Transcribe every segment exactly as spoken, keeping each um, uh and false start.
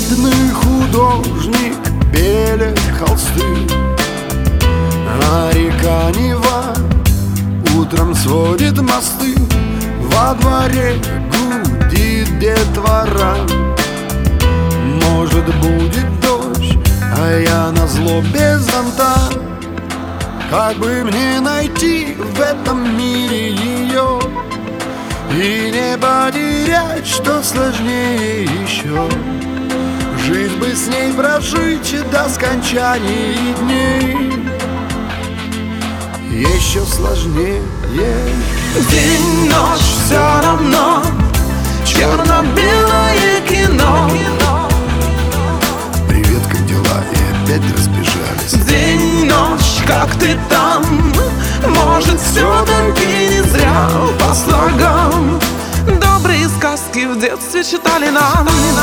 Видный художник белит холсты, а река Нева утром сводит мосты. Во дворе гудит детвора. Может, будет дождь, а я назло без зонта. Как бы мне найти в этом мире ее и не потерять, что сложнее еще? Жизнь бы с ней прожить до скончания дней еще сложнее. День, ночь, все равно черно-белое кино. Привет, как дела? И опять разбежались. День, ночь, как ты там? Может, все-таки не зря по слогам добрые сказки в детстве читали нам.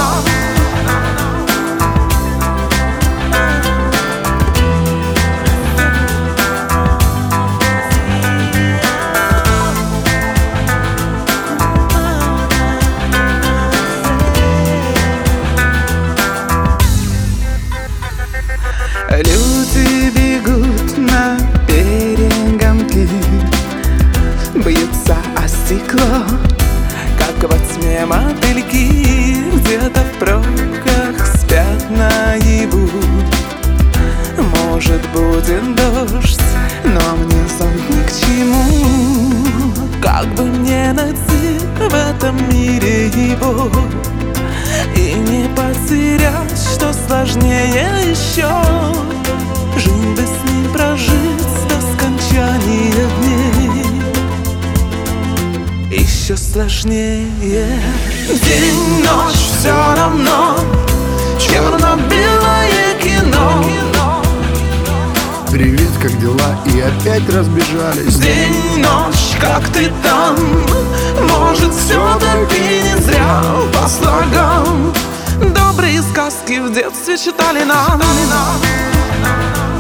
Люди бегут на перегонки, бьются о стекло, как во тьме мотыльки. Где-то в пробках спят наяву. Может, будет дождь, но мне зонт ни к чему. Как бы мне найти в этом мире его и не потерять, что сложнее еще? Жизнь бы с ним прожить до скончания дней еще сложнее. День, ночь, все равно черно-белое кино. Привет, как дела? И опять разбежались. День, ночь, как ты там? Может, все-таки не зря по слогам добрые сказки в детстве читали нам.